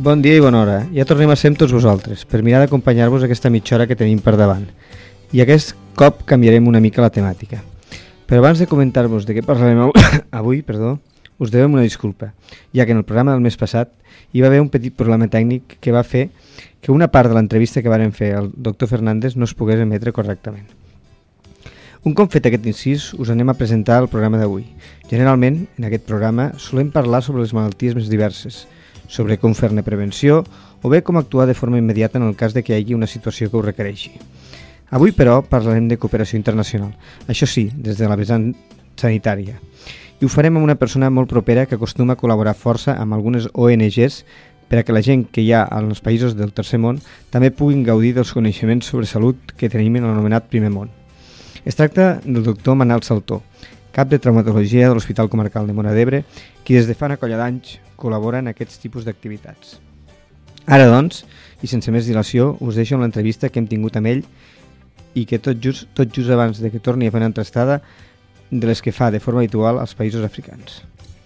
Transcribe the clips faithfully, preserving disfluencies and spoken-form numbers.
Bon dia i bona hora. Ja tornem a ser amb tots vosaltres per mirar d'acompanyar-vos aquesta mitja hora que tenim per davant. I aquest cop canviarem una mica la temàtica. Però abans de comentar-vos de què parlarem avui, perdó, us devem una disculpa, ja que en el programa del mes passat hi va haver un petit problema tècnic que va fer que una part de l'entrevista que varen fer al doctor Fernández no es pogués emetre correctament. Un cop fet aquest incís, us anem a presentar el programa d'avui. Generalment, en aquest programa, solem parlar sobre les malalties més diverses, sobre com fer-ne prevenció o bé com actuar de forma immediata en el cas de que hi hagi una situació que ho requereixi. Avui, però, parlarem de cooperació internacional, això sí, des de la vessant sanitària. I ho farem amb una persona molt propera que acostuma a col·laborar força amb algunes O N Ges per a que la gent que hi ha als països del tercer món també puguin gaudir dels coneixements sobre salut que tenim en l'anomenat primer món. Es tracta del doctor Manel Saltó, cap de traumatologia de l'Hospital Comarcal de Móra d'Ebre, qui des de fa una colla d'anys col·labora en aquests tipus d'activitats. Ara, doncs, i sense més dilació, us deixo amb l'entrevista que hem tingut amb ell i que tot just, tot just abans de que torni a fer una entrestada de les que fa de forma habitual als països africans.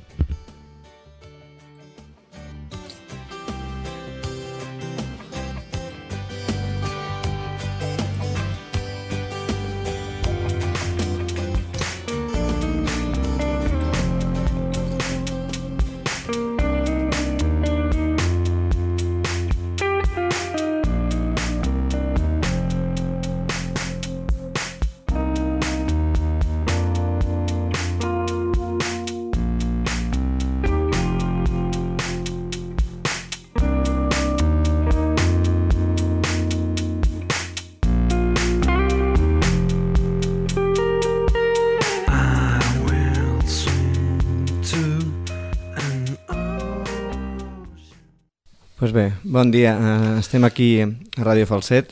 Pues bé, bon dia. Uh, estem aquí a Ràdio Falset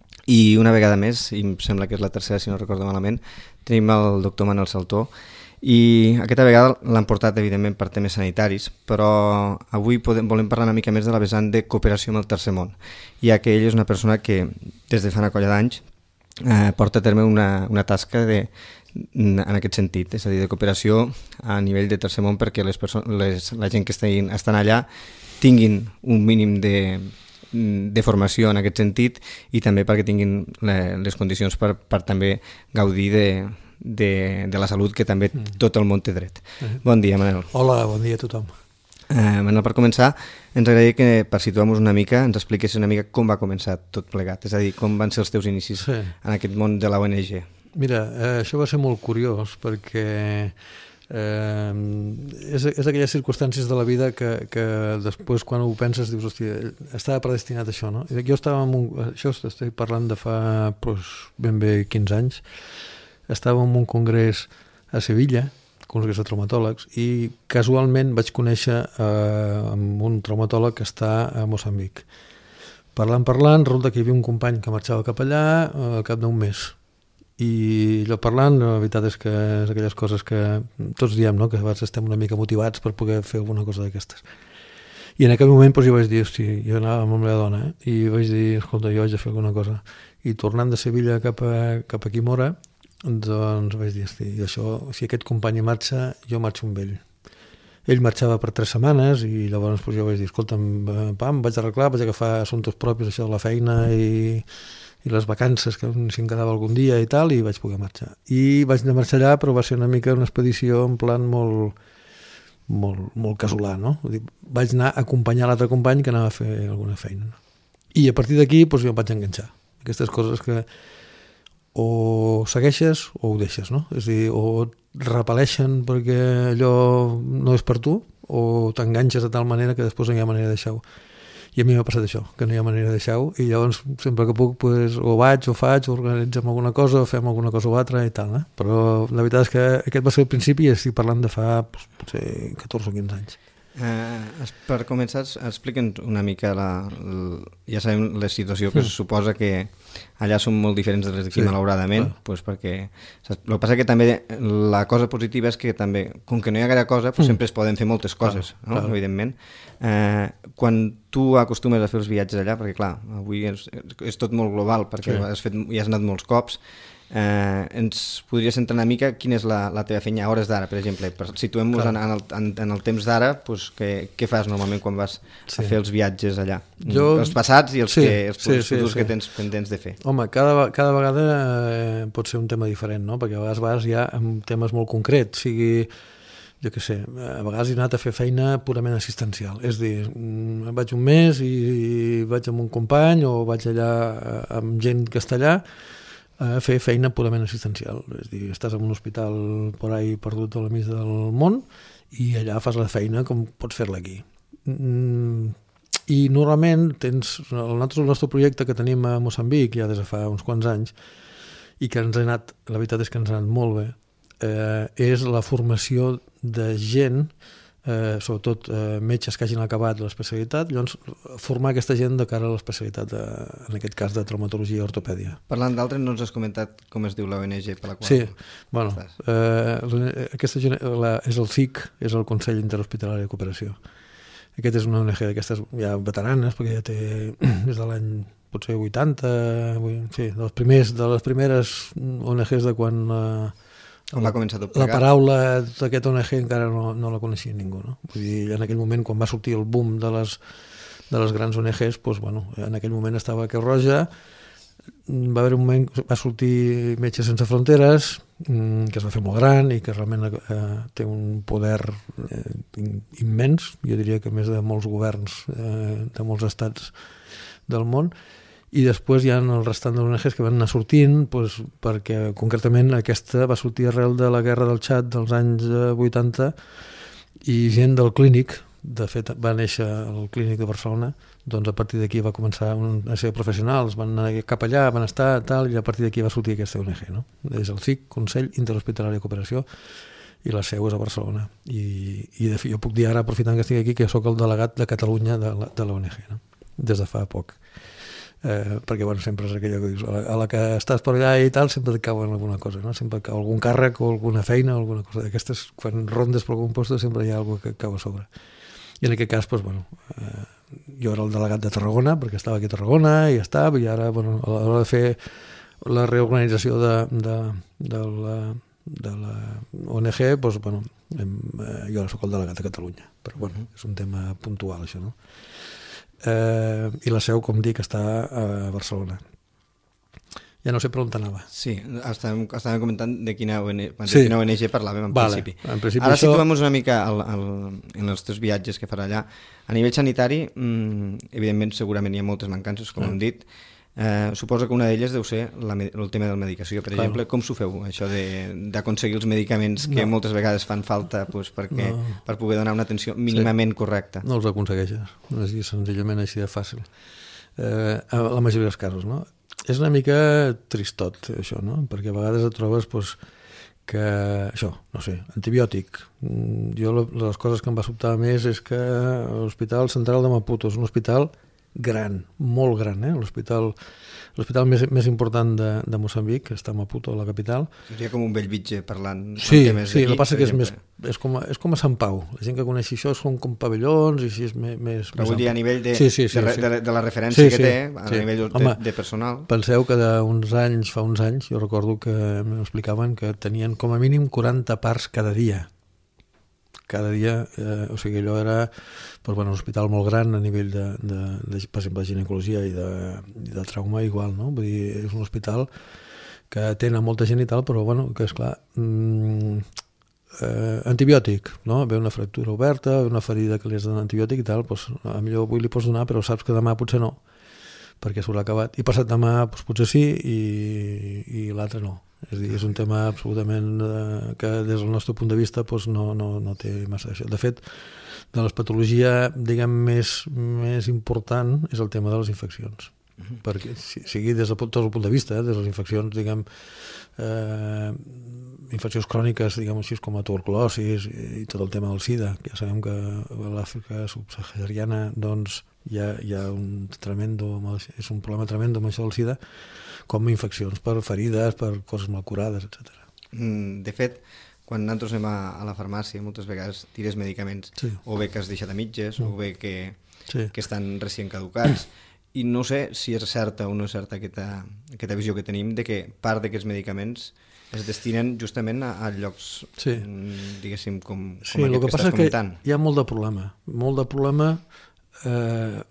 i una vegada més, i em sembla que és la tercera si no recordo malament, tenim el doctor Manel Saltó i aquesta vegada l'han portat evidentment per temes sanitaris, però avui podem, volem parlar una mica més de la vessant de cooperació amb el tercer món, ja que ell és una persona que des de fa una colla d'anys eh, porta a terme una, una tasca de, en aquest sentit, és a dir, de cooperació a nivell de tercer món perquè les les, la gent que estan, estan allà tinguin un mínim de, de formació en aquest sentit i també perquè tinguin les condicions per, per també gaudir de, de, de la salut que també tot el món té dret. Bon dia, Manel. Hola, bon dia a tothom. Uh, Manel, per començar, ens agradaria que per situar-nos una mica ens expliqués una mica com va començar tot plegat, és a dir, com van ser els teus inicis sí. en aquest món de la O N G. Mira, eh, això va ser molt curiós perquè Eh, és, és aquelles circumstàncies de la vida que, que després quan ho penses dius, hòstia, estava predestinat a això, no? Jo estava en un, això estic parlant de fa pues, ben bé quinze anys, estava en un congrés a Sevilla, congrés de traumatòlegs, i casualment vaig conèixer eh, amb un traumatòleg que està a Moçambic. Parlant, parlant, resulta que hi havia un company que marxava cap allà eh, al cap d'un mes. I allò parlant, la veritat és que és aquelles coses que tots diem, no? Que a vegades estem una mica motivats per poder fer alguna cosa d'aquestes. I en aquell moment doncs, jo vaig dir, hosti, jo anava amb la meva dona, eh? I vaig dir, escolta, jo haig de fer alguna cosa. I tornant de Sevilla cap, a, cap aquí a Móra, doncs vaig dir, hosti, això, si aquest company marxa, jo marxo amb ell. Ell marxava per tres setmanes i llavors doncs, jo vaig dir, escolta, pam, vaig arreglar, vaig agafar assumptes propis, això de la feina i... i les vacances que si em quedava algun dia i tal, i vaig poder marxar. I vaig anar a marxar allà, però va ser una mica una expedició en plan molt, molt, molt casolà, no? Vull dir, vaig anar a acompanyar l'altre company que anava a fer alguna feina. No? I a partir d'aquí doncs, jo em vaig enganxar. Aquestes coses que o segueixes o ho deixes, no? És a dir, o et repel·leixen perquè allò no és per tu, o t'enganxes de tal manera que després no hi ha manera de deixar-ho. I a mi m'ha passat això, que no hi ha manera de deixar-ho, i llavors sempre que puc pues, o vaig o faig, o organitzem alguna cosa, o fem alguna cosa o altra i tal, eh? Però la veritat és que aquest va ser el principi i estic parlant de fa pues, potser catorze o quinze anys. Eh, per començar, explica'ns una mica la, la, ja sabem la situació que mm. se suposa que allà són molt diferents de les d'aquí, sí, malauradament, pues perquè el que passa que també la cosa positiva és que també, com que no hi ha gaire cosa, pues mm. sempre es poden fer moltes coses, clar, no? Clar. Evidentment. Eh, quan tu acostumes a fer els viatges allà, perquè clar, avui és, és tot molt global, perquè sí. has fet, hi has anat molts cops, Eh, ens podries entrar una mica quina és la, la teva feina a hores d'ara, per exemple. Per, situem-nos en, en, el, en, en el temps d'ara, doncs, què, què fas normalment quan vas sí. a fer els viatges allà? Jo... Els passats i els, sí, que, els, sí, els futurs sí, sí. que tens pendents de fer. Home, cada, cada vegada eh, pot ser un tema diferent, no? Perquè a vegades vas ja amb temes molt concrets, sigui, jo què sé, a vegades he anat a fer feina purament assistencial, és a dir, vaig un mes i, i vaig amb un company o vaig allà amb gent que està allà a fer feina purament assistencial. És a dir, estàs en un hospital por ahí perdut a la mig del món i allà fas la feina com pots fer-la aquí. Mm, I normalment tens, el nostre, el nostre projecte que tenim a Moçambic ja des de fa uns quants anys i que ens ha anat, la veritat és que ens ha anat molt bé, eh, és la formació de gent, eh, sobretot eh, metges que hagin acabat l'especialitat, llavors formar aquesta gent de cara a l'especialitat, de, en aquest cas de traumatologia i ortopèdia. Parlant d'altres, no ens has comentat com es diu l'O N G per la qual sí, bueno, eh, aquesta la, és el C I C, és el Consell Interhospitalari de Cooperació. Aquest és una O N G d'aquestes ja veteranes, perquè ja té des de l'any potser vuitanta, sí, dels primers, de les primeres O N Gs de quan eh, va començar tot la paraula d'aquest O N G encara no, no la coneixia ningú, no? Vull dir, en aquell moment, quan va sortir el boom de les, de les grans O N Gs, doncs, bueno, en aquell moment estava Creu Roja, va haver un moment, va sortir Metges Sense Fronteres, que es va fer molt gran i que realment eh, té un poder eh, immens, jo diria que més de molts governs eh, de molts estats del món, i després hi ha el restant de O N Gs que van anar sortint, doncs, perquè concretament aquesta va sortir arrel de la guerra del Txad dels anys vuitanta i gent del clínic, de fet va néixer el clínic de Barcelona, doncs a partir d'aquí va començar a ser professionals, van anar cap allà, van estar tal, i a partir d'aquí va sortir aquesta O N G, no? És el C I C, Consell Interhospitalari de Cooperació, i la seu és a Barcelona. I, i de fet, jo puc dir ara, aprofitant que estic aquí, que soc el delegat de Catalunya de la, de l'O N G, no? Des de fa poc. Eh, perquè bueno, sempre és aquella que dius a la, a la que estàs per allà i tal sempre et cau en alguna cosa, no? Sempre et cau algun càrrec o alguna feina o alguna cosa d'aquestes, quan rondes per algun lloc sempre hi ha alguna que et cau a sobre, i en aquest cas doncs, bueno, eh, jo era el delegat de Tarragona perquè estava aquí a Tarragona i estava, i ara bueno, a l'hora de fer la reorganització de, de, de, la, de la O N G doncs, bueno, hem, eh, jo ara soc el delegat de Catalunya, però bueno, és un tema puntual això, no? Eh, i la seu, com dic, està a Barcelona. Ja no sé per on t'anava. Sí, estàvem, estàvem comentant de quina O N G, sí. de quina O N G parlàvem en vale. principi. En principi Ara això... situem-nos una mica al, al, en els teus viatges que farà allà. A nivell sanitari, mmm, evidentment, segurament hi ha moltes mancances, com ah. hem dit. Eh, suposo que una d'elles deu ser la, el tema de la medicació. Per Clar. exemple, com s'ho feu, això d'aconseguir els medicaments que no. moltes vegades fan falta pues, perquè, no. per poder donar una atenció mínimament sí. correcta? No els aconsegueixes, no és senzillament així de fàcil. Eh, a la majoria dels casos, no? És una mica tristot, això, no? Perquè a vegades et trobes pues, que, això, no sé, antibiòtic. Jo les coses que em va sobtar més és que l'Hospital Central de Maputo és un hospital gran, molt gran, eh? L'hospital l'hospital més, més important de, de Moçambic, està a Maputo, la capital. Seria com un Bellvitge parlant. Sí, sí, el que passa que és, més, és, com a, és com a Sant Pau. La gent que coneix això són com pavellons i així és més... més Però vull dir, a nivell de, sí, sí, sí, de, sí. de, de la referència sí, sí, que té, a sí. nivell de, Home, de personal. Penseu que d'uns anys, fa uns anys, jo recordo que m'explicaven que tenien com a mínim quaranta parts cada dia. Cada dia, eh, o sigui, allò era pues, bueno, un hospital molt gran a nivell de, de, de per exemple, de ginecologia i de, i de trauma igual, no? Vull dir, és un hospital que atén a molta gent i tal, però bueno, que és clar, mm, eh, antibiòtic, no? Ve una fractura oberta, ve una ferida que li has de donar antibiòtic i tal, doncs, a millor avui li pots donar, però saps que demà potser no, perquè s'haurà acabat. I passat demà doncs, potser sí i, i l'altre no. És a dir, és un tema absolutament eh, que des del nostre punt de vista doncs, no, no, no té massa això. De fet, de la patologia diguem, més, més important és el tema de les infeccions. Uh-huh. Perquè sigui des de tot el punt de vista, eh, des de les infeccions, diguem, eh, infeccions cròniques, diguem així, com la tuberculosis i tot el tema del SIDA, que ja sabem que a l'Àfrica subsahariana doncs, hi ha, hi ha un tremendo, és un problema tremendo amb això del SIDA, com infeccions per ferides, per coses mal curades, etcètera. Mm, de fet, quan nosaltres anem a, a la farmàcia, moltes vegades tires medicaments, sí. o bé que has deixat a mitges, mm. o bé que, sí. que estan recient caducats, I no sé si és certa o no és certa aquesta, aquesta visió que tenim de que part d'aquests medicaments es destinen justament a, a llocs, sí. diguéssim, com, com sí, aquest que, que estàs comentant. Hi ha molt de problema. Molt de problema. Eh,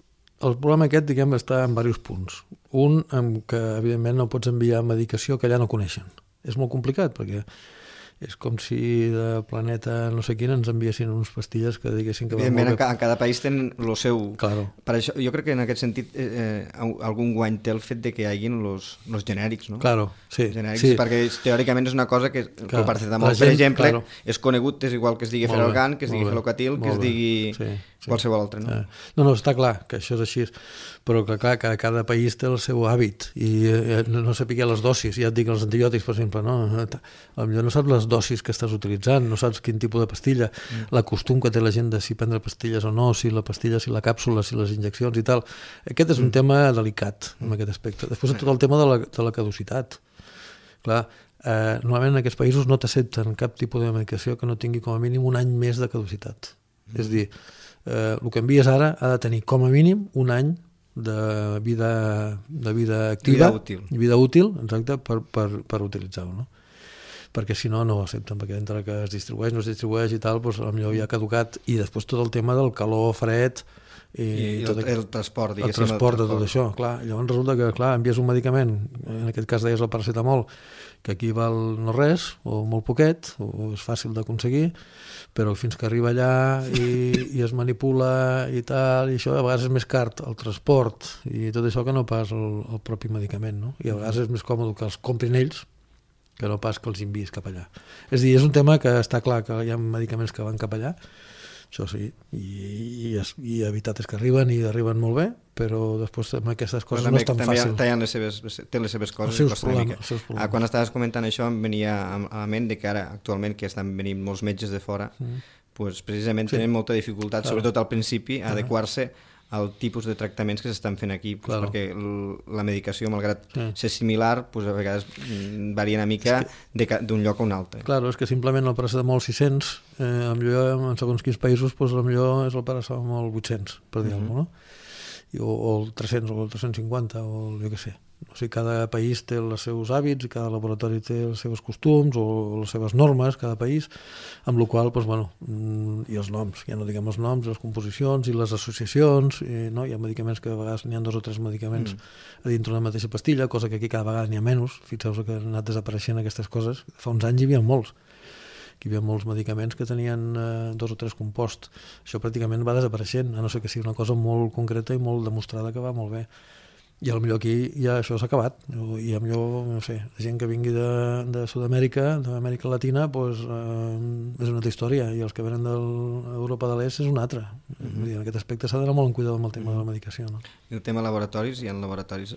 el problema aquest, diguem, està en diversos punts. Un, en què, evidentment, no pots enviar medicació que allà no coneixen. És molt complicat, perquè és com si de planeta no sé quin ens enviessin uns pastilles que diguessin que... Evidentment, en cada, cada país té el seu... Claro. Per això, jo crec que en aquest sentit eh, algun guany té el fet de que hi hagin los, los genèrics, no? Claro, sí. Genèrics, sí. Perquè teòricament és una cosa que, claro. el paracetamol, gent, per exemple, claro. és conegut, és igual que es digui Feralgan, que es digui Gelocatil, que es digui sí, sí. qualsevol altre, no? Eh. No, no, està clar que això és així, però que clar, que cada país té el seu hàbit i eh, no, no sapiguer les dosis, ja et dic els antibiòtics, per exemple, no? Potser no saps les dosis que estàs utilitzant, no saps quin tipus de pastilla, mm. l'acostum que té la gent de si prendre pastilles o no, si la pastilla, si la càpsula, si les injeccions i tal. Aquest és un mm. tema delicat en aquest aspecte. Després tot el tema de la, de la caducitat. Clar, eh, normalment en aquests països no t'accepten cap tipus de medicació que no tingui com a mínim un any més de caducitat. Mm. És a dir, eh, el que envies ara ha de tenir com a mínim un any de vida, de vida activa, vida útil, vida útil exacte, per, per, per utilitzar-ho, no? Perquè si no, no ho accepten, perquè entre que es distribueix, no es distribueix i tal, doncs potser ja ha caducat, i després tot el tema del calor, fred, i, i tot el, el transport, el transport de tot això, clar. Llavors resulta que, clar, envies un medicament, en aquest cas deies el paracetamol, que aquí val no res, o molt poquet, o és fàcil d'aconseguir, però fins que arriba allà i, i es manipula i tal, i això a vegades és més car el transport i tot això que no pas el, el propi medicament, no? I a vegades és més còmode que els comprin ells que no pas que els enviïs cap allà. És a dir, és un tema que està clar que hi ha medicaments que van cap allà, això sí, i, i, i la veritat és que arriben i arriben molt bé, però després amb aquestes coses també, no és tan també fàcil. També les seves, té les seves coses. Els seus problemes, els seus problemes. Ah, quan estaves comentant això em venia a la ment de que ara actualment que estan venint molts metges de fora, mm. pues, precisament sí. tenen molta dificultat, claro. Sobretot al principi, a adequar-se al tipus de tractaments que s'estan fent aquí, pues, claro. perquè la medicació, malgrat sí. ser similar, pues, a vegades varia una mica que... d'un lloc a un altre. Claro, és que simplement el paracetamol sis-cents, eh, millor, en segons quins països, pues, millor és el paracetamol vuit-cents, per dir mm-hmm. alguna cosa, no? O, o el tres-cents, o el tres-cents cinquanta, o el, jo què sé. O sigui, cada país té els seus hàbits, cada laboratori té els seus costums o les seves normes, cada país, amb la qual cosa, doncs, bueno, i els noms, ja no diguem els noms, les composicions i les associacions, i, no? Hi ha medicaments que a vegades n'hi ha dos o tres medicaments mm. a dintre una mateixa pastilla, cosa que aquí cada vegada n'hi ha menys, fixeu-vos que han anat desapareixent aquestes coses, fa uns anys hi havia molts, que hi havia molts medicaments que tenien eh, dos o tres composts, això pràcticament va desapareixent, a no ser que sigui una cosa molt concreta i molt demostrada que va molt bé. I potser aquí ja això s'ha acabat, i potser, no sé, la gent que vingui de, de Sud-amèrica, d'Amèrica Latina, doncs, eh, és una altra història, i els que venen d'Europa de l'Est és una altra. Mm-hmm. En aquest aspecte s'ha d'anar molt en cuidado amb el tema mm-hmm. de la medicació. No? I el tema laboratoris, hi ha laboratoris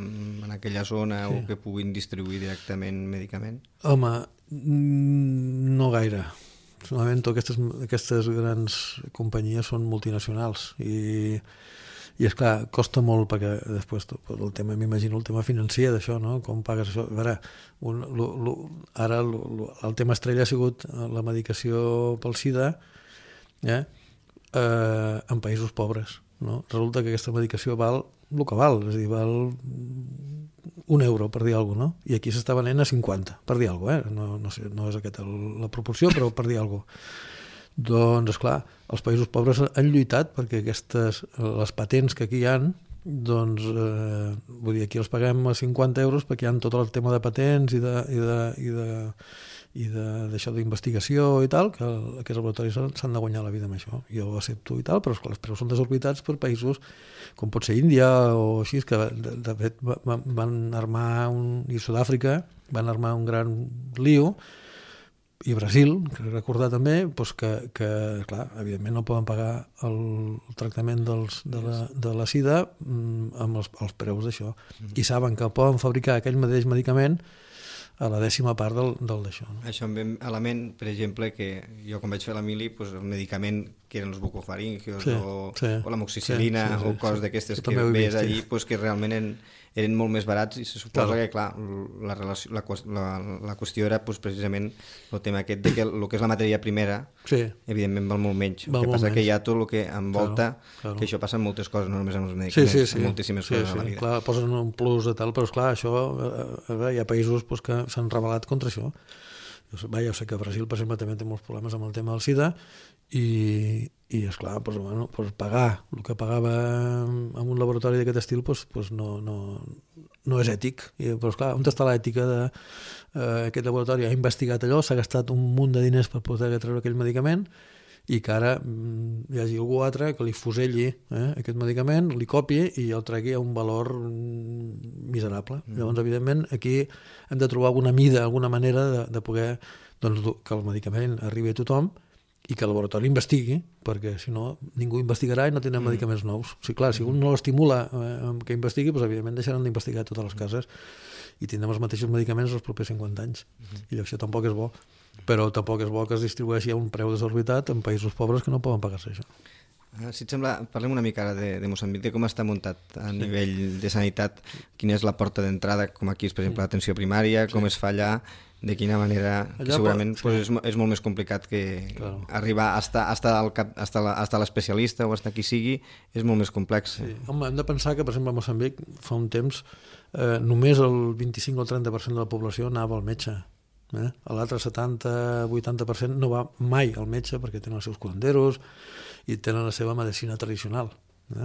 en aquella zona sí. o que puguin distribuir directament medicament? Home, no gaire. Solament aquestes, aquestes grans companyies són multinacionals, i I és clar, costa molt perquè després el tema, m'imagino el tema financer d'això, no? Com pagues això? A veure, un, lo, lo, ara lo, lo, el tema estrella ha sigut la medicació pel SIDA eh? Eh, en països pobres, no? Resulta que aquesta medicació val el que val, és a dir, val un euro, per dir alguna cosa, no? I aquí s'està venent a cinquanta, per dir alguna cosa, eh? No, no, sé, no és aquesta la proporció, però per dir alguna cosa. Doncs, esclar, els països pobres han lluitat perquè aquestes, les patents que aquí hi ha, doncs, eh, vull dir, aquí els paguem a cinquanta euros perquè hi ha tot el tema de patents i de, i de, i de, i d'això d'investigació i tal, que aquests laboratoris s'han de guanyar la vida amb això. Jo ho accepto i tal, però esclar, els preus són desorbitats per països com pot ser Índia o així, que de, de fet van armar, un, i Sud-àfrica, van armar un gran lío, i Brasil, que recordar també, doncs que, que, clar, evidentment no poden pagar el, el tractament dels, de, la, de la sida mm, amb els, els preus d'això. Mm-hmm. I saben que poden fabricar aquell mateix medicament a la dècima part del, del d'això. No? Això em ve a la ment, per exemple, que jo quan vaig fer la mili, doncs el medicament que eren els bucofaringios sí, o, sí, o l'amoxicil·lina sí, sí, o coses sí, d'aquestes que veies allí, pues, que realment en, eren molt més barats i se suposa Claro. que, clar, la, relació, la, qües- la, la qüestió era pues, precisament el tema aquest de que el que és la matèria primera, Sí, evidentment val molt menys. Val El que molt passa menys. que hi ha tot el que envolta, Claro, claro. que això passa en moltes coses, no només amb els sí, medicaments, sí, sí. en moltíssimes sí, coses sí. a la vida. Clar, posen un plus de tal, però esclar, això, eh, eh, hi ha països pues, que s'han rebel·lat contra això. Jo sé, vaja, jo sé que Brasil, per exemple, també té molts problemes amb el tema del SIDA i, i esclar, pues, bueno, pues pagar el que pagava en un laboratori d'aquest estil pues, pues no, no, no és ètic. I, però esclar, on està l'ètica de eh, aquest laboratori ha investigat allò, s'ha gastat un munt de diners per poder treure aquell medicament i que ara mm, hi hagi algú altre que li fuselli eh, aquest medicament, li copi i el tregui a un valor mm, miserable. Mm. Llavors, evidentment, aquí hem de trobar alguna mida, alguna manera de, de poder doncs, que el medicament arribi a tothom i que el laboratori investigui, perquè si no ningú investigarà i no tindrem mm. medicaments nous. O sigui, clar, si un no l'estimula eh, que investigui, doncs, evidentment deixaran d'investigar a totes les cases i tindrem els mateixos medicaments els propers cinquanta anys. Mm. I això tampoc és bo. Però tampoc és bo que es distribueixi a un preu desorbitat en països pobres que no poden pagar-se això. Ah, si et sembla, parlem una mica ara de, de Moçambic, de com està muntat a sí. nivell de sanitat, quina és la porta d'entrada, com aquí és, per exemple, l'atenció primària, sí. com es fa allà, de quina manera, allà, que segurament sí. pues, és, és molt més complicat que claro. arribar hasta, hasta, el cap, hasta, la, hasta l'especialista o hasta qui sigui, és molt més complex. Sí. Home, hem de pensar que, per exemple, a Moçambic, fa un temps, eh, només el vint-i-cinc o el trenta per cent de la població anava al metge. Eh? L'altre setanta a vuitanta per cent no va mai al metge perquè tenen els seus curanderos i tenen la seva medicina tradicional, eh?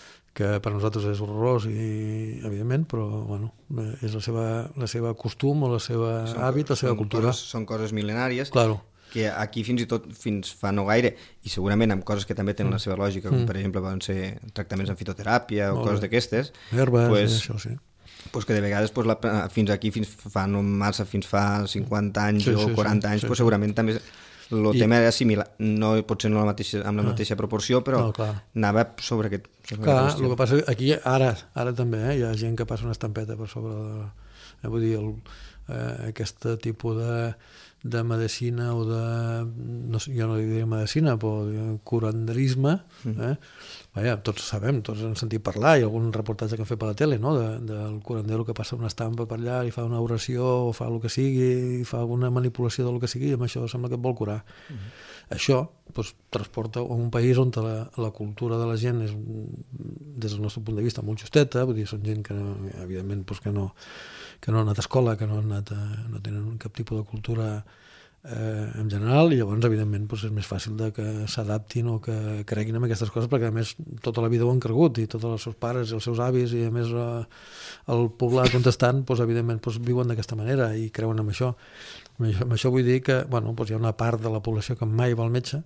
que per nosaltres és horrorós i evidentment, però bueno, és la seva, la seva costum o la seva són, hàbit, la seva són cultura. Coses, són coses mil·lenàries claro. que aquí fins i tot fins fa no gaire, i segurament amb coses que també tenen mm. la seva lògica, com mm. per exemple poden ser tractaments en fitoteràpia o Molt coses d'aquestes, herbes, pues, això sí. Pues que de vegades pues, la, fins aquí, fins fa no massa, fins fa cinquanta anys sí, o sí, quaranta sí, anys, sí, pues, segurament sí. també el I... tema era similar, no potser no la mateixa, amb la ah. mateixa proporció, però no, anava sobre aquest... Sobre clar, el que passa aquí, ara, ara també, eh, hi ha gent que passa una estampeta per sobre de, eh, vull dir, el, eh, aquest tipus de, de medicina o de, no sé, jo no diria medicina, però de curanderisme, eh? Vaja, tots sabem, tots hem sentit parlar, hi ha algun reportatge que han fet per la tele, no? de, del curandero que passa una estampa per allà i fa una oració o fa el que sigui, i fa alguna manipulació del que sigui, i amb això sembla que et vol curar. Uh-huh. Això doncs, transporta a un país on la, la cultura de la gent és, des del nostre punt de vista, molt justeta, vull dir, són gent que, evidentment, doncs, que, no, que no ha anat a escola, que no, han anat a, no tenen cap tipus de cultura eh, en general, i llavors evidentment doncs, és més fàcil de que s'adaptin o que creguin en aquestes coses, perquè a més tota la vida ho han cregut i tots els seus pares i els seus avis i a més eh, el poblat on estan doncs, evidentment doncs, viuen d'aquesta manera i creuen en això. Amb això vull dir que bueno, doncs hi ha una part de la població que mai va al metge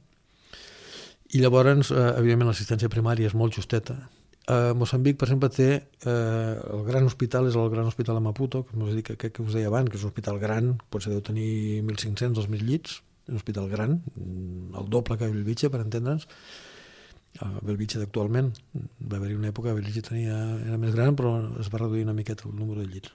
i llavors eh, evidentment l'assistència primària és molt justeta. A Moçambic, per exemple, té eh, el gran hospital, és el gran hospital de Maputo, que, dir, que, que us deia abans, que és un hospital gran, potser deu tenir mil cinc-cents, dos mil llits, un hospital gran, el doble que Bellvitge, per entendre'ns. A Bellvitge d'actualment, va haver-hi una època que Bellvitge tenia, era més gran, però es va reduir una miqueta el número de llits.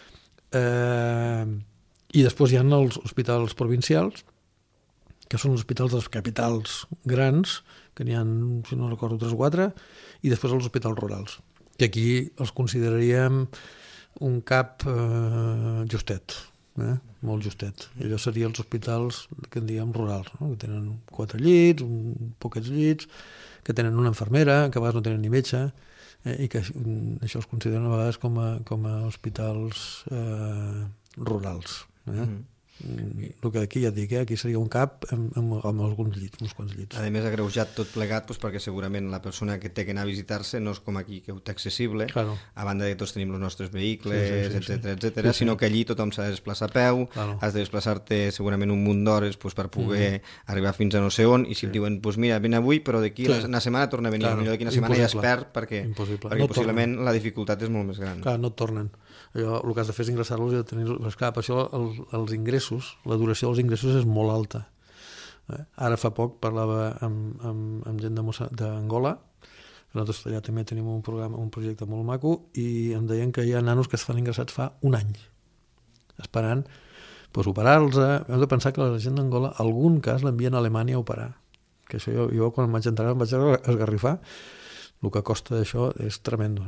Eh, I després hi ha els hospitals provincials, que són els hospitals de les capitals grans, que n'hi ha, si no recordo, tres o quatre, i després els hospitals rurals, que aquí els consideraríem un cap eh, justet, eh? molt justet. I allò serien els hospitals que en diem rurals, no? Que tenen quatre llits, un, poquets llits, que tenen una infermera, que a vegades no tenen ni metge, eh? I que això els consideren a vegades com a, com a hospitals eh, rurals. Eh? Mm. El que aquí ja et dic, eh? Aquí seria un cap amb, amb, amb alguns llits, uns quants llits. A més, agreujat tot plegat, doncs, perquè segurament la persona que té que anar a visitar-se no és com aquí, que ho té accessible, claro. A banda de que tots tenim els nostres vehicles, sí, sí, sí, etcètera, sí. etcètera, sí, sinó sí. que allí tothom s'ha de desplaçar a peu, claro. Has de desplaçar-te segurament un munt d'hores doncs, per poder mm. arribar fins a no sé on, i si sí. et diuen, doncs mira, ven avui, però d'aquí sí. una setmana torna a venir, claro. Millor d'aquí una setmana ja es perd, perquè, perquè no possiblement tornen. La dificultat és molt més gran. Clar, no et tornen. Allò, el que has de fer és ingressar-los i tenir... Clar, per això el, els ingressos, la duració dels ingressos és molt alta. Eh? Ara fa poc parlava amb, amb, amb gent d'Angola, nosaltres allà també tenim un programa, un projecte molt maco, i em deien que hi ha nanos que es fan ingressats fa un any, esperant pues, operar-los. Hem de pensar que la gent d'Angola, algun cas l'envien a Alemanya a operar. Que això jo, jo quan em vaig entrar em vaig esgarrifar. El que costa d'això és tremendo, no?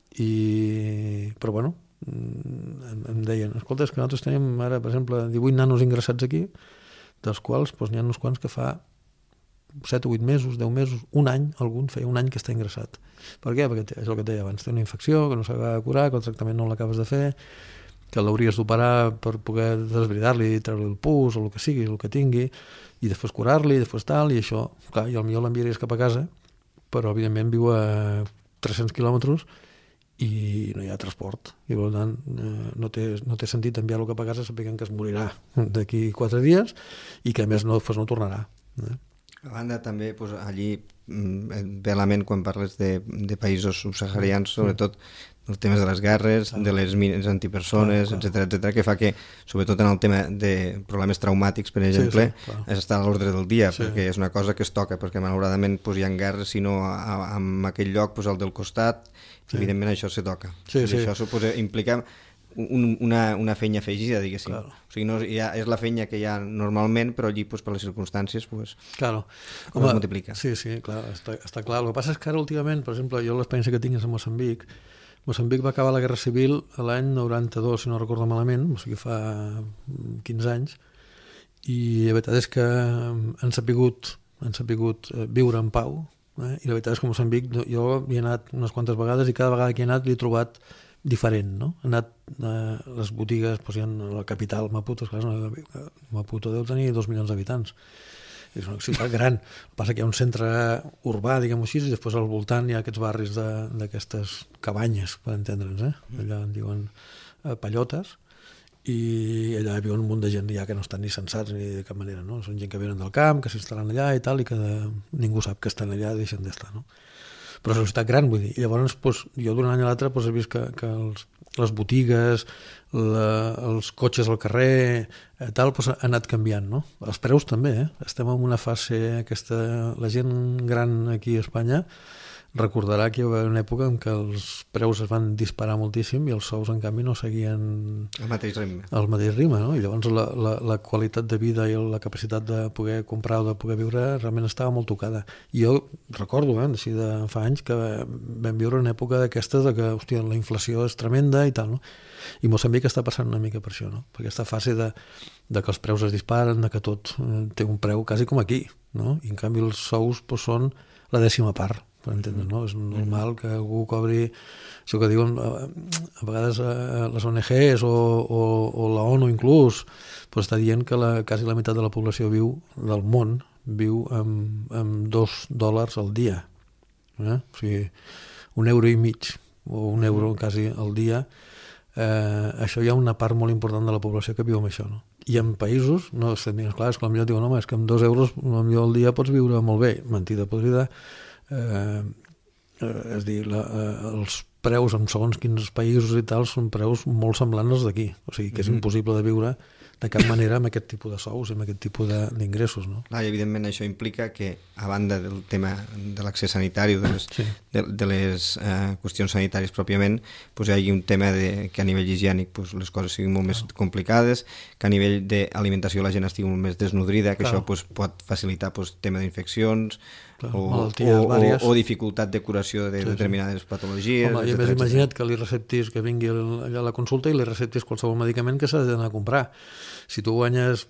i... però bueno, em, em deien, escolta, és que nosaltres tenim ara, per exemple, divuit nanos ingressats aquí, dels quals doncs, n'hi ha uns quants que fa set o vuit mesos, deu mesos, un any, algun feia un any que està ingressat. Per què? Perquè és el que et deia abans, té una infecció que no s'acaba de curar, que el tractament no l'acabes de fer, que l'hauries d'operar per poder desbridar-li, treure el pus o el que sigui, el que tingui, i després curar-li, i després tal, i això, clar, i potser l'enviaries cap a casa, però evidentment viu a tres-cents quilòmetres i no hi ha transport, i per tant eh, no, té, no té sentit enviar-lo cap a casa sapiguent que es morirà d'aquí quatre dies i que a més no, pues, no tornarà. Eh? A banda també pues, allí ve a la ment quan parles de, de països subsaharians, sobretot els temes de les guerres, clar, de les mines antipersones, etcètera, etcètera, que fa que, sobretot en el tema de problemes traumàtics, per exemple, sí, sí, és estar a l'ordre del dia, sí, perquè és una cosa que es toca, perquè malauradament pues, hi ha guerres, sinó a, a, en aquell lloc, pues, el del costat, sí, evidentment això se toca. Sí, sí. I això suposa, implica un, una, una feina afegida, diguéssim. Claro. O sigui, no, ja és la feina que hi ha normalment, però allí, pues, per les circumstàncies, pues, claro. Home, es multiplica. Sí, sí, clar, està, està clar. El que passa és que ara últimament, per exemple, jo l'experiència que tinc és a Moçambic. Moçambic va acabar la Guerra Civil l'any noranta-dos, si no recordo malament, o sigui, fa quinze anys, i la veritat és que han sapigut, han sapigut viure en pau, eh? I la veritat és que Moçambic, jo hi he anat unes quantes vegades i cada vegada que he anat l'he trobat diferent, no? He anat a les botigues, doncs hi ha la capital, Maputo, esclar, Maputo deu tenir dos milions d'habitants, és una ciutat gran. El que passa que hi ha un centre urbà, diguem-ho així, i després al voltant hi ha aquests barris d'aquestes cabanyes, per entendre'ns, eh? Allà en diuen eh, pallotes, i allà hi viuen un munt de gent ja que no estan ni censats ni de cap manera, no? Són gent que venen del camp, que s'instal·len allà i tal, i que de... ningú sap que estan allà i deixen d'estar, no? Però és una ciutat gran, vull dir. I llavors, doncs, jo d'un any a l'altre doncs, he vist que, que els, les botigues, la, els cotxes al carrer, eh, tal, doncs, han anat canviant, no? Els preus també, eh? Estem en una fase aquesta... La gent gran aquí a Espanya recordarà que hi va haver una època en què els preus es van disparar moltíssim i els sous, en canvi, no seguien el mateix ritme. El mateix ritme, no? I llavors la, la, la qualitat de vida i la capacitat de poder comprar o de poder viure realment estava molt tocada. I jo recordo, eh, així de fa anys, que vam viure una època d'aquestes de que, hòstia, la inflació és tremenda i tal, no? I Moçambic està passant una mica per això, no? Per aquesta fase de, de que els preus es disparen, de que tot eh, té un preu quasi com aquí, no? I en canvi els sous doncs, són la dècima part, per entendre, no? És normal que algú cobri això que diuen a vegades les O N Ges o, o, o la ONU inclús, però està dient que la, quasi la meitat de la població viu del món viu amb, amb dos dòlars al dia, eh? O sigui, un euro i mig o un euro quasi al dia. Eh, això hi ha una part molt important de la població que viu amb això, no? I en països, no, és clar, és que potser diuen, home, és que amb dos euros potser al dia pots viure molt bé. Mentida, podrida. Eh, eh, és dir, la, eh, els preus en segons quins països i tal són preus molt semblants als d'aquí, o sigui que és mm-hmm. impossible de viure de cap manera amb aquest tipus de sous i amb aquest tipus d'ingressos, no? Clar, i evidentment això implica que, a banda del tema de l'accés sanitari o de les, sí. de, de les eh, qüestions sanitàries pròpiament, pues, hi hagi un tema de, que a nivell higiènic pues, les coses siguin molt més complicades, que a nivell d'alimentació la gent estigui molt més desnodrida, que Clar. Això pues, pot facilitar pues, tema d'infeccions, Clar, o, o, o, o dificultat de curació de sí, determinades sí. patologies. Home, i a més imagina't que li receptis, que vingui allà a la consulta i li receptis qualsevol medicament que s'ha d'anar a comprar. Si tu guanyes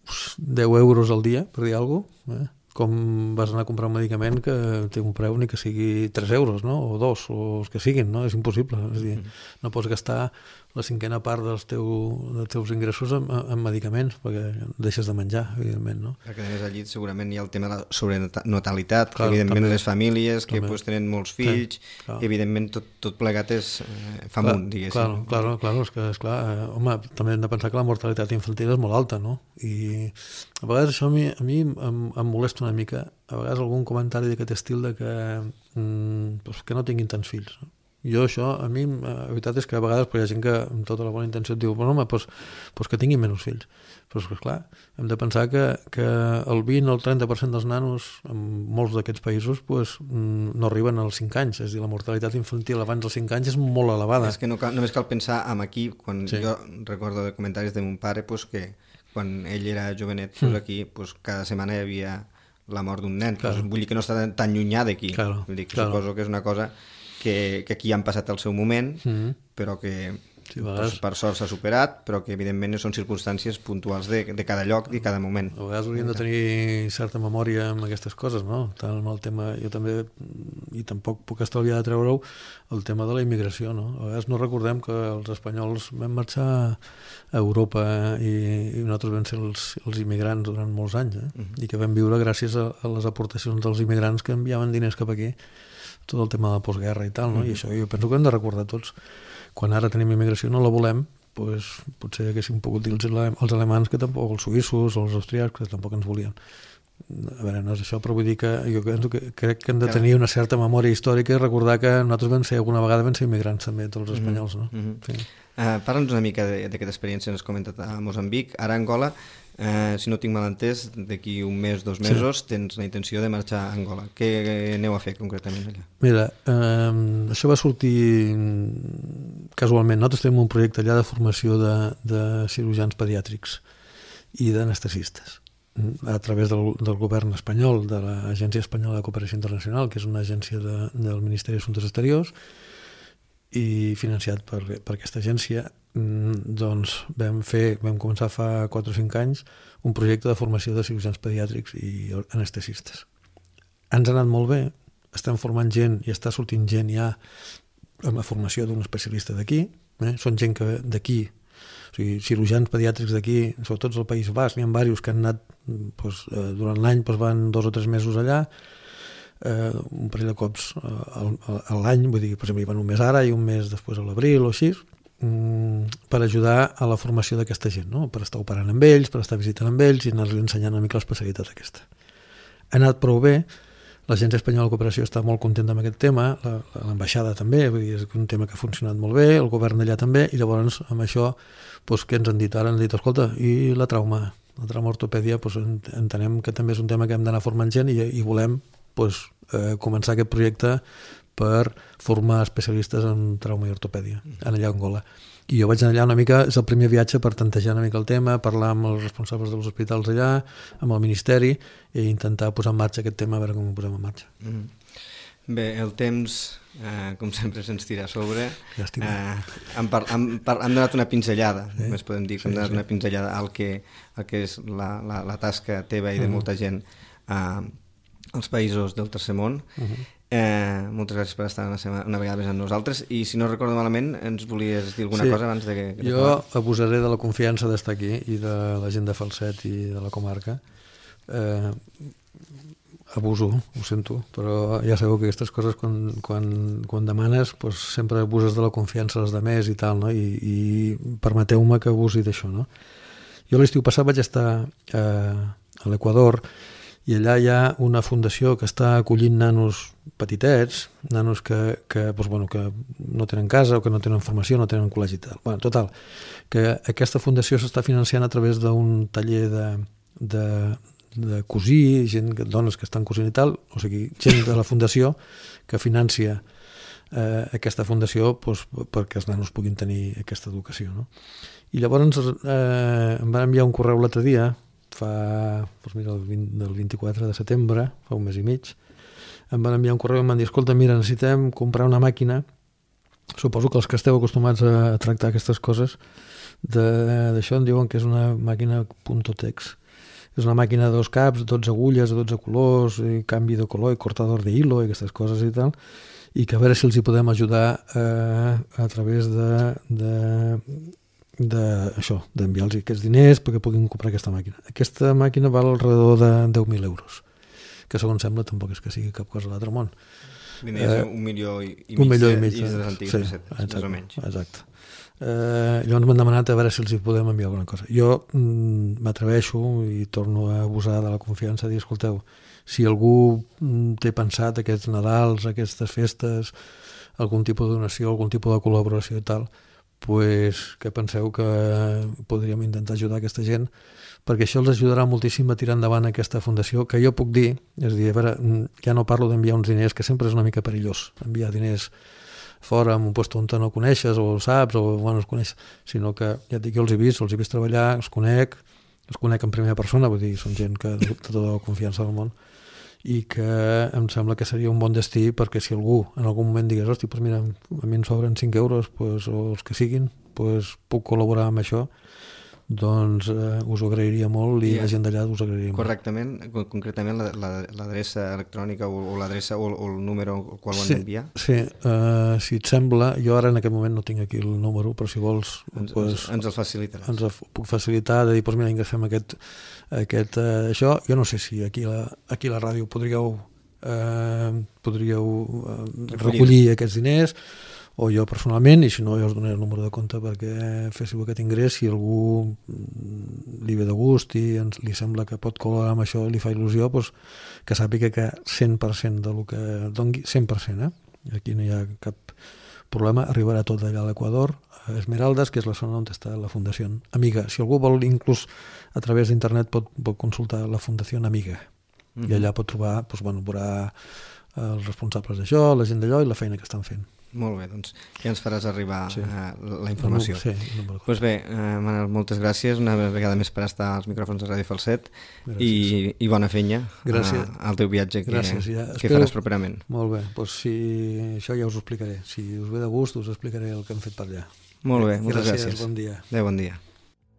deu euros al dia, per dir alguna cosa, eh? Com vas anar a comprar un medicament que té un preu ni que sigui tres euros, no? O dos, o els que siguin, no? És impossible. És dir, no pots gastar la cinquena part dels, teu, dels teus ingressos en, en medicaments, perquè deixes de menjar, evidentment, no? Perquè a més allí segurament hi ha el tema de la sobrenatalitat, clar, que evidentment també, les famílies que pues, tenen molts fills, sí, evidentment tot, tot plegat és eh, fa amunt, diguéssim. Clar, clar, clar, és que, esclar, eh, home, també hem de pensar que la mortalitat infantil és molt alta, no? I a vegades això a mi, a mi em, em molesta una mica, a vegades algun comentari d'aquest estil de que, mm, pues, que no tinguin tants fills, no? Jo això, a mi, la veritat és que a vegades hi ha gent que amb tota la bona intenció et diu, bueno, home, doncs, doncs que tinguin menys fills. Però és clar, hem de pensar que, que el vint o el trenta per cent dels nanos en molts d'aquests països doncs, no arriben als cinc anys, és a dir, la mortalitat infantil abans dels cinc anys és molt elevada. És que no cal, només cal pensar en aquí, quan sí. jo recordo de comentaris de mon pare, doncs, que quan ell era jovenet, doncs, aquí doncs, cada setmana hi havia la mort d'un nen, claro. Doncs, vull dir que no està tan llunyà d'aquí, claro, vull dir que claro. Suposo que és una cosa que, que aquí han passat el seu moment, mm-hmm. però que sí, per, per sort s'ha superat, però que evidentment són circumstàncies puntuals de, de cada lloc i cada moment. A vegades hauríem de tenir certa memòria amb aquestes coses, no? Tant amb el tema, jo també, i tampoc puc estalviar de treure-ho, el tema de la immigració, no? A vegades no recordem que els espanyols vam marxar a Europa i, i nosaltres vam ser els, els immigrants durant molts anys, eh? Uh-huh. I que vam viure gràcies a, a les aportacions dels immigrants que enviaven diners cap aquí, tot el tema de la postguerra i tal, no? Uh-huh. I això jo penso que hem de recordar tots. Quan ara tenim immigració no la volem, doncs potser haguéssim pogut dir els, els alemans que tampoc, els suïssos o els austríacs que tampoc ens volien. A veure, no és això, però vull dir que jo penso que crec que hem de tenir una certa memòria històrica i recordar que nosaltres vam ser, alguna vegada vam ser immigrants també, tots els espanyols, no? Mm-hmm. Sí. Uh, Parla'ns una mica d'aquesta experiència que has comentat a Moçambic. Ara a Angola, uh, si no tinc mal entès, d'aquí un mes, dos mesos, sí. Tens la intenció de marxar a Angola. Què aneu a fer concretament allà? Mira, um, això va sortir casualment. Nosaltres tenim un projecte allà de formació de, de cirurgians pediàtrics i d'anestesistes a través del, del govern espanyol, de l'Agència Espanyola de Cooperació Internacional, que és una agència de, del Ministeri d'Assumptes Exteriors, i financiat per, per aquesta agència, doncs vam fer, vam començar fa quatre o cinc anys un projecte de formació de cirurgians pediàtrics i anestesistes. Ens ha anat molt bé, estem formant gent i està sortint gent ja amb la formació d'un especialista d'aquí, eh? Són gent que d'aquí, o sigui, cirurgians pediàtrics d'aquí, sobretot al País Basc, n'hi ha diversos que han anat doncs, eh, durant l'any, doncs van dos o tres mesos allà, eh, un parell de cops eh, a l'any, vull dir, per exemple, hi van un mes ara i un mes després a l'abril o així, mm, per ajudar a la formació d'aquesta gent, no? Per estar operant amb ells, per estar visitant amb ells i anar-los ensenyant una mica l'especialitat aquesta. Ha anat prou bé, l'Agència Espanyola de Cooperació està molt contenta amb aquest tema, l'ambaixada també, vull dir, és un tema que ha funcionat molt bé, el govern d'allà també, i llavors amb això, doncs, què ens han dit? Ara han dit, escolta, i la trauma? La trauma ortopèdia, doncs, entenem que també és un tema que hem d'anar formant gent i, i volem doncs, eh, començar aquest projecte per formar especialistes en trauma i ortopèdia, en allà a Angola. I jo vaig anar allà una mica, és el primer viatge per tantejar una mica el tema, parlar amb els responsables dels hospitals allà, amb el Ministeri, i intentar posar en marxa aquest tema, a veure com ho posem en marxa. Mm. Bé, el temps, eh, com sempre, se'ns tira a sobre. Ja estic eh, hem, par hem, par hem donat una pinzellada, sí? Només podem dir que sí, hem donat sí. una pinzellada al que, al que és la, la, la tasca teva i de molta gent eh, als països del tercer món. Uh-huh. Eh, moltes gràcies per estar una, setmana, una vegada més amb nosaltres, i si no recordo malament ens volies dir alguna sí. cosa abans de que... que jo abusaré de la confiança d'estar aquí i de la gent de Falset i de la comarca. Eh, abuso, ho sento, però ja sabeu que aquestes coses quan, quan, quan demanes doncs sempre abuses de la confiança dels altres i tal, no? I, i permeteu-me que abusi d'això, no? Jo l'estiu passat vaig estar eh, a l'Equador i allà hi ha una fundació que està acollint nanos petitets, nanos que, que, doncs, bueno, que no tenen casa o que no tenen formació, no tenen col·legi i tal. Bueno, total, que aquesta fundació s'està financiant a través d'un taller de, de, de cosir, gent, dones que estan cosint i tal, o sigui, gent de la fundació que financia eh, aquesta fundació doncs, perquè els nanos puguin tenir aquesta educació, no? I llavors eh, em van enviar un correu l'altre dia, fa, doncs mira, el vint, del vint-i-quatre de setembre, fa un mes i mig, em van enviar un correu i em van dir, escolta, mira, necessitem comprar una màquina, suposo que els que esteu acostumats a tractar aquestes coses, d'això em diuen que és una màquina Puntotex. És una màquina de dos caps, dotze agulles, dotze colors, i canvi de color, i cortador de hilo, i aquestes coses i tal, i que a veure si els hi podem ajudar eh, a través de... de d'això, d'enviar-los aquests diners perquè puguin comprar aquesta màquina. Aquesta màquina val alrededor de deu mil euros, que segons sembla tampoc és que sigui cap cosa a l'altre món. Diners eh, un milió i, i un mig, milió i mig de, de les antigues sí, pessetes, exacte, més o menys. Exacte. Eh, llavors m'han demanat a veure si els hi podem enviar alguna cosa. Jo mm, m'atreveixo i torno a abusar de la confiança, dir, escolteu, si algú mm, té pensat aquests Nadals, aquestes festes, algun tipus de donació, algun tipus de col·laboració i tal, pues, que penseu que podríem intentar ajudar aquesta gent, perquè això els ajudarà moltíssim a tirar endavant aquesta fundació, que jo puc dir, és a dir, a veure, ja no parlo d'enviar uns diners, que sempre és una mica perillós, enviar diners fora en un lloc on no coneixes, o saps, o bueno, els coneixes, sinó que, ja et dic, jo els he vist, els he vist treballar, els conec, els conec en primera persona, vull dir, són gent que de tota la confiança del món, i que em sembla que seria un bon destí perquè si algú en algun moment digués hosti, doncs mira, a mi em sobren cinc euros pues, o els que siguin, pues, puc col·laborar amb això, doncs eh, us ho agrairia molt i yeah. la gent d'allà us agrairia molt. Correctament, concretament l'adreça electrònica o, o l'adreça o, o el número al qual ho han sí, d'enviar? Sí, uh, si et sembla, jo ara en aquest moment no tinc aquí el número, però si vols ens, pues, ens, ens el facilitaràs. Ens el puc facilitar, de dir, doncs mira, ingressem aquest, aquest uh, això, jo no sé si aquí a la, aquí a la ràdio podríeu, uh, podríeu uh, recollir aquests diners, o jo personalment, i si no jo us donaré el número de compte perquè féssiu aquest ingrés, si algú li ve de gust i ens, li sembla que pot col·laborar amb això, li fa il·lusió, doncs, que sàpiga que cent per cent del que dongui, cent per cent, eh? Aquí no hi ha cap problema, arribarà tot allà a l'Equador, a Esmeraldas, que és la zona on està la Fundació Amiga. Si algú vol, inclús a través d'internet pot, pot consultar la Fundació Amiga, mm-hmm. i allà pot trobar, doncs, bueno, veurà els responsables d'això, la gent d'allò i la feina que estan fent. Molt bé, doncs ja ens faràs arribar sí. uh, la informació. Sí, doncs pues bé, uh, Manel, moltes gràcies una vegada més per estar als micròfons de Ràdio Falset i, i bona feina uh, al teu viatge que, ja, que faràs properament. Molt bé, doncs si això ja us ho explicaré. Si us ve de gust us explicaré el que hem fet per allà. Molt bé, moltes gràcies. Gràcies, bon dia. Adéu, bon dia.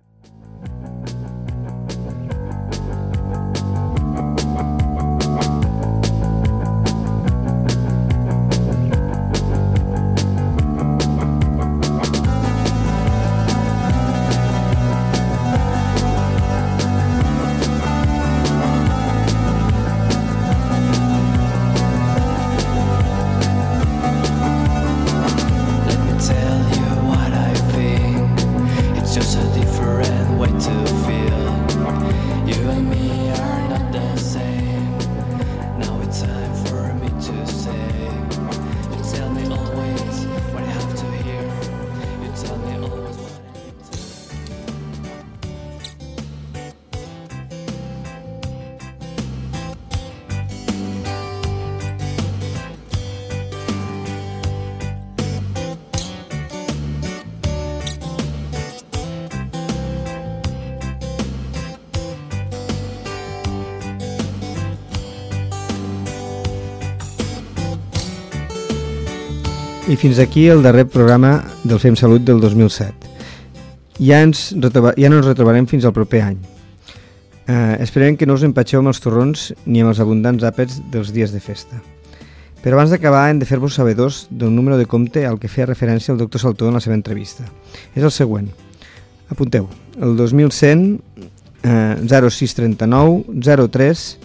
I fins aquí el darrer programa del Fem Salut del dos mil set. Ja, ens retroba, ja no ens retrobarem fins al proper any. Eh, esperem que no us empatxeu amb els torrons ni amb els abundants àpats dels dies de festa. Però abans d'acabar hem de fer-vos sabedors del número de compte al que feia referència el doctor Saltó en la seva entrevista. És el següent. Apunteu. El dos mil cent, eh, zero sis trenta-nou, zero tres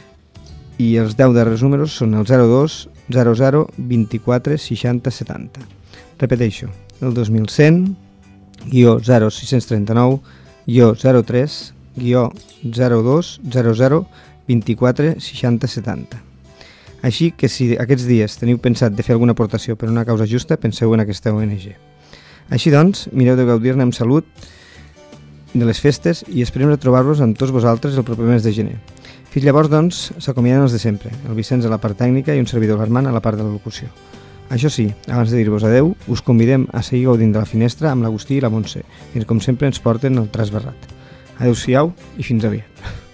i els deu darrers números són el zero dos, zero zero, vint-i-quatre, seixanta, setanta. Repeteixo, el dos mil cent, guió zero sis trenta-nou, guió zero tres, guió zero dos, zero zero, vint-i-quatre, seixanta, setanta. Així que si aquests dies teniu pensat de fer alguna aportació per una causa justa, penseu en aquesta O N G. Així doncs, mireu de gaudir-ne amb salut de les festes i esperem retrobar-vos amb tots vosaltres el proper mes de gener. Fins llavors, doncs, s'acomiaden els de sempre, el Vicenç a la part tècnica i un servidor l'Armand a la part de la locució. Això sí, abans de dir-vos adeu, us convidem a seguir gaudint de la finestra amb l'Agustí i la Montse, que com sempre ens porten el tras barrat. Adeu-siau i fins aviat.